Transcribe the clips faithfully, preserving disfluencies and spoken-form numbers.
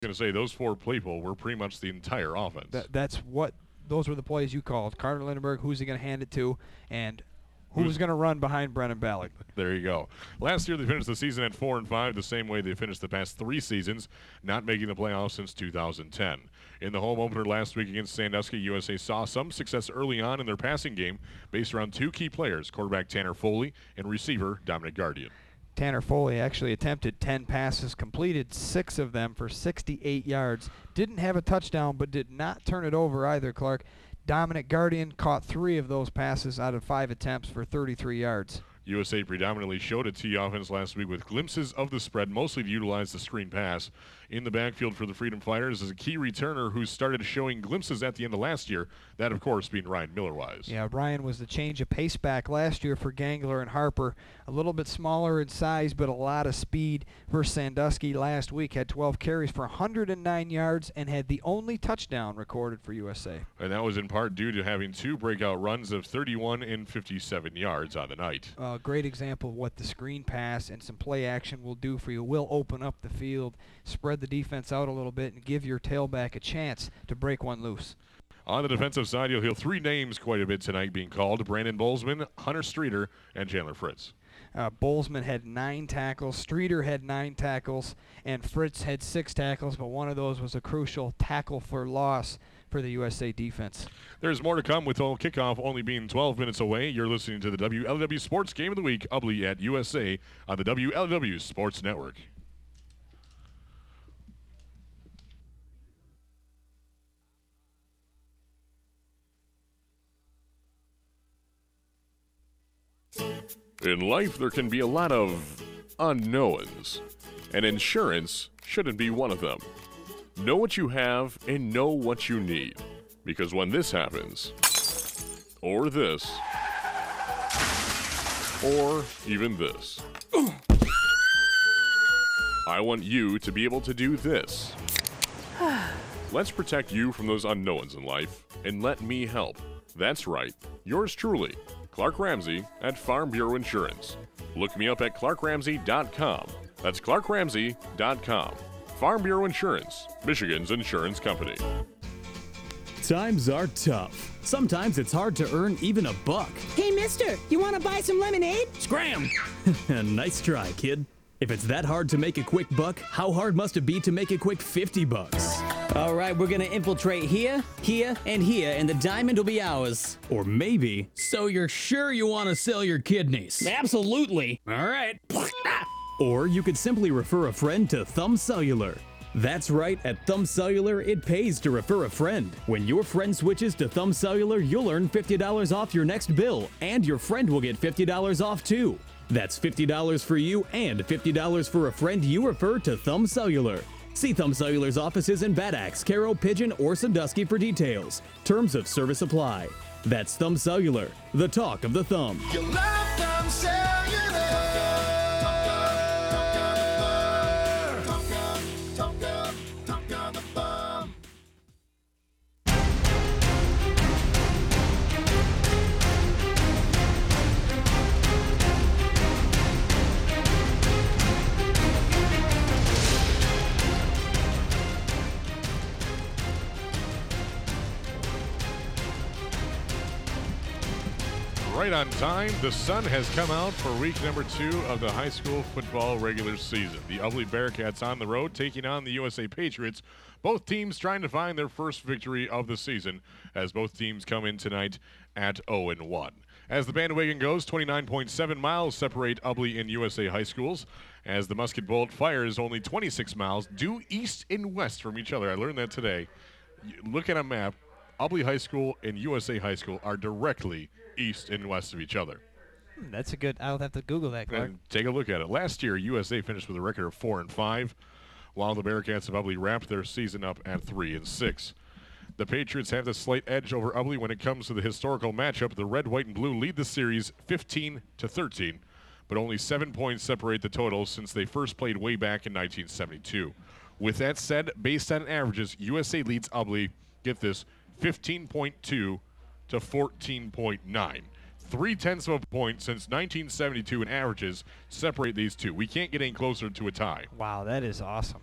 going to say those four people were pretty much the entire offense. That, that's what those were the plays you called. Carter Lindenberg, who's he going to hand it to, and who's, who's going to run behind Brennan Ballock. There you go. Last year they finished the season at four and five, the same way they finished the past three seasons, not making the playoffs since two thousand ten. In the home opener last week against Sandusky, U S A saw some success early on in their passing game based around two key players, quarterback Tanner Foley and receiver Dominic Guardian. Tanner Foley actually attempted ten passes, completed six of them for sixty-eight yards. Didn't have a touchdown, but did not turn it over either, Clark. Dominic Guardian caught three of those passes out of five attempts for thirty-three yards. U S A predominantly showed a T offense last week with glimpses of the spread, mostly to utilize the screen pass. In the backfield for the Freedom Fighters is a key returner who started showing glimpses at the end of last year, that, of course, being Ryan Miller-Wise. Yeah, Ryan was the change of pace back last year for Gangler and Harper. A little bit smaller in size, but a lot of speed versus Sandusky last week. Had twelve carries for one hundred nine yards and had the only touchdown recorded for U S A. And that was in part due to having two breakout runs of thirty-one and fifty-seven yards on the night. A uh, great example of what the screen pass and some play action will do for you. Will open up the field, spread the defense out a little bit, and give your tailback a chance to break one loose. On the defensive side, you'll hear three names quite a bit tonight being called: Brandon Bolzman, Hunter Streeter, and Chandler Fritz. Uh, Bolzman had nine tackles, Streeter had nine tackles, and Fritz had six tackles, but one of those was a crucial tackle for loss for the U S A defense. There's more to come with all kickoff only being twelve minutes away. You're listening to the W L W Sports Game of the Week, Ubly at U S A on the W L W Sports Network. In life, there can be a lot of unknowns, and insurance shouldn't be one of them. Know what you have and know what you need, because when this happens, or this, or even this, I want you to be able to do this. Let's protect you from those unknowns in life, and let me help. That's right, yours truly, Clark Ramsey at Farm Bureau Insurance. Look me up at clark ramsey dot com. That's clark ramsey dot com. Farm Bureau Insurance, Michigan's insurance company. Times are tough. Sometimes it's hard to earn even a buck. Hey, mister, you want to buy some lemonade? Scram! Nice try, kid. If it's that hard to make a quick buck, how hard must it be to make a quick fifty bucks? All right, we're gonna infiltrate here, here, and here, and the diamond will be ours. Or maybe, so you're sure you want to sell your kidneys? Absolutely. All right. Or you could simply refer a friend to Thumb Cellular. That's right, at Thumb Cellular, it pays to refer a friend. When your friend switches to Thumb Cellular, you'll earn fifty dollars off your next bill, and your friend will get fifty dollars off too. That's fifty dollars for you and fifty dollars for a friend you refer to Thumb Cellular. See Thumb Cellular's offices in Bad Axe, Caro, Pigeon, or Sandusky for details. Terms of service apply. That's Thumb Cellular, the talk of the thumb. You love Thumb Cellular. Right on time, the sun has come out for week number two of the high school football regular season. The Ubly Bearcats on the road taking on the U S A Patriots. Both teams trying to find their first victory of the season as both teams come in tonight at oh and one. As the bandwagon goes, twenty-nine point seven miles separate Ubly and U S A high schools, as the Musket Bolt fires only twenty-six miles due east and west from each other. I learned that today. Look at a map. Ubly High School and U S A High School are directly east and west of each other. Hmm, that's a good. I'll have to Google that, Clark. And take a look at it. Last year, U S A finished with a record of four and five, while the Bearcats of Ubly wrapped their season up at three and six. The Patriots have the slight edge over Ubly when it comes to the historical matchup. The red, white, and blue lead the series fifteen to thirteen, but only seven points separate the totals since they first played way back in nineteen seventy-two. With that said, based on averages, U S A leads Ubly, get this, fifteen point two to fourteen point nine. Three-tenths of a point since nineteen seventy-two in averages separate these two. We can't get any closer to a tie. Wow, that is awesome.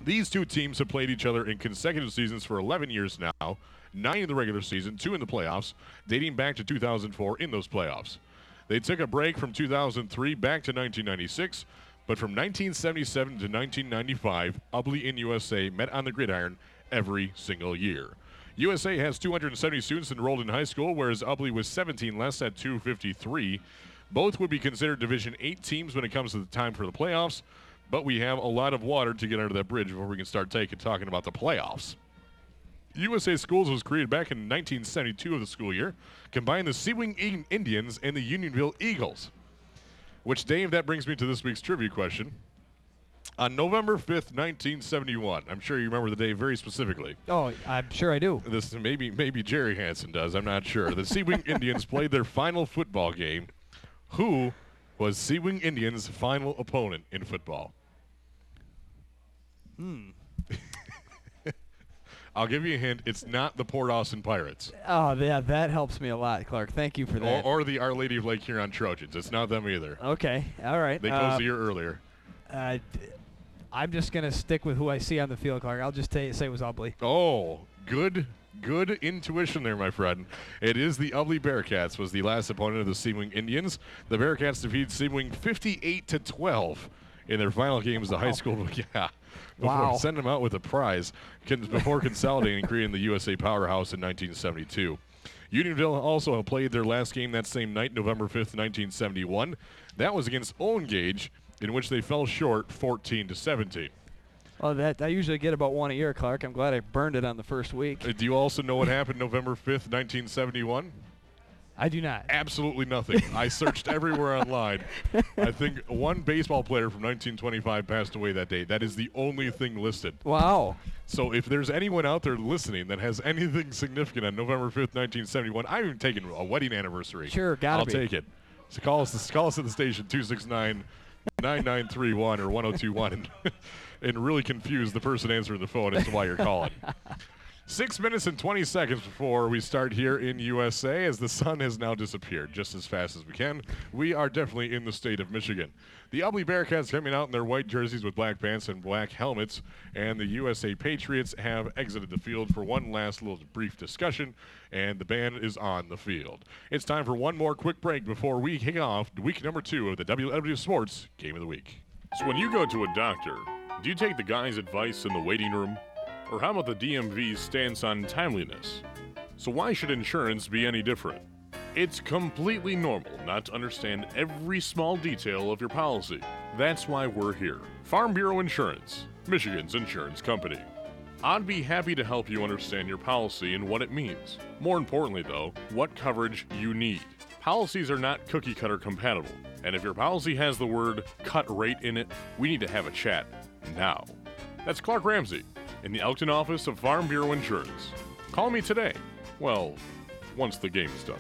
These two teams have played each other in consecutive seasons for eleven years now, nine in the regular season, two in the playoffs, dating back to two thousand four in those playoffs. They took a break from two thousand three back to nineteen ninety-six, but from nineteen seventy-seven to nineteen ninety-five, Ubly and U S A met on the gridiron every single year. U S A has two hundred seventy students enrolled in high school, whereas Ubly was seventeen less at two fifty-three. Both would be considered Division eight teams when it comes to the time for the playoffs, but we have a lot of water to get under that bridge before we can start taking talking about the playoffs. U S A Schools was created back in nineteen seventy-two of the school year, combined the Seawing Indians and the Unionville Eagles. Which, Dave, that brings me to this week's trivia question. On November fifth, nineteen seventy-one, I'm sure you remember the day very specifically. Oh, I'm sure I do. This maybe maybe Jerry Hansen does. I'm not sure. The Seawing Indians played their final football game. Who was Seawing Indians' final opponent in football? Hmm. I'll give you a hint. It's not the Port Austin Pirates. Oh, yeah, that helps me a lot, Clark. Thank you for Or, that. or the Our Lady of Lake Huron Trojans. It's not them either. Okay, all right. They closed uh, the year earlier. Uh, d- I'm just going to stick with who I see on the field, Clark. I'll just tell you, say it was Ubly. Oh, good good intuition there, my friend. It is the Ubly Bearcats was the last opponent of the Seawing Indians. The Bearcats defeated Seawing fifty-eight to twelve in their final game as the high school. Yeah. Before Wow. sending them out with a prize con- before consolidating and creating the U S A powerhouse in nineteen seventy-two. Unionville also played their last game that same night, November fifth, nineteen seventy-one. That was against Owen Gage, in which they fell short fourteen to seventeen. Well, that I usually get about one a year, Clark. I'm glad I burned it on the first week. Uh, do you also know what happened November fifth, nineteen seventy-one? I do not. Absolutely nothing. I searched everywhere online. I think one baseball player from nineteen twenty-five passed away that day. That is the only thing listed. Wow. So if there's anyone out there listening that has anything significant on November fifth, nineteen seventy-one, I'm even taking a wedding anniversary. Sure, gotta I'll be. take it. So call us, call us at the station, two six nine, nine nine three one or one oh two one, and, and really confuse the person answering the phone as to why you're calling. Six minutes and twenty seconds before we start here in U S A, as the sun has now disappeared just as fast as we can. We are definitely in the state of Michigan. The Ubly Bearcats coming out in their white jerseys with black pants and black helmets, and the U S A Patriots have exited the field for one last little brief discussion, and the band is on the field. It's time for one more quick break before we kick off week number two of the W L W Sports Game of the Week. So when you go to a doctor, do you take the guy's advice in the waiting room? Or how about the D M V's stance on timeliness? So why should insurance be any different? It's completely normal not to understand every small detail of your policy. That's why we're here. Farm Bureau Insurance, Michigan's insurance company. I'd be happy to help you understand your policy and what it means. More importantly, though, what coverage you need. Policies are not cookie-cutter compatible, and if your policy has the word cut rate in it, we need to have a chat now. That's Clark Ramsey in the Elkton office of Farm Bureau Insurance. Call me today. Well, once the game is done.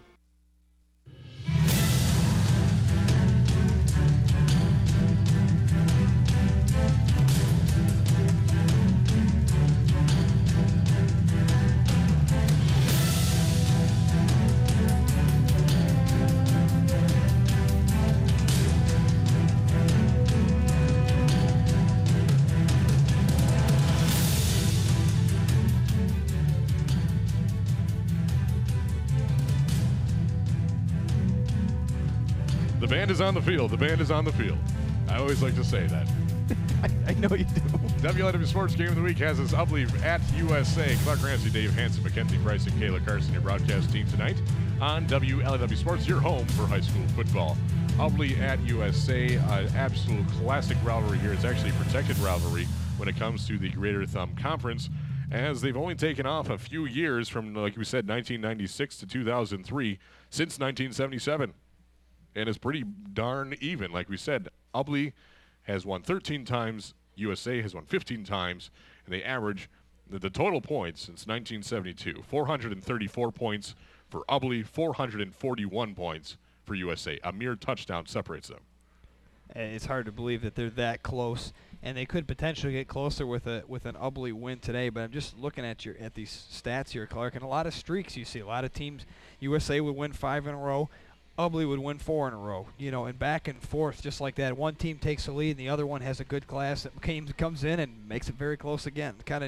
The band is on the field. The band is on the field. I always like to say that. I, I know you do. W L W Sports Game of the Week has us Ubly at U S A. Clark Ramsey, Dave Hansen, Mackenzie Price, and Kayla Carson, your broadcast team tonight on W L W Sports, your home for high school football. Ubly at U S A, an absolute classic rivalry here. It's actually a protected rivalry when it comes to the Greater Thumb Conference, as they've only taken off a few years from, like we said, nineteen ninety-six to two thousand three, since nineteen seventy-seven. And it's pretty darn even. Like we said, Ubly has won thirteen times, U S A has won fifteen times, and they average the, the total points since nineteen seventy-two. four hundred thirty-four points for Ubly, four hundred forty-one points for U S A. A mere touchdown separates them. It's hard to believe that they're that close, and they could potentially get closer with a with an Ubly win today. But I'm just looking at your at these stats here, Clark, and a lot of streaks you see. A lot of teams, U S A would win five in a row. Ubley would win four in a row, you know, and back and forth just like that. One team takes the lead, and the other one has a good class that came, comes in and makes it very close again. Kind of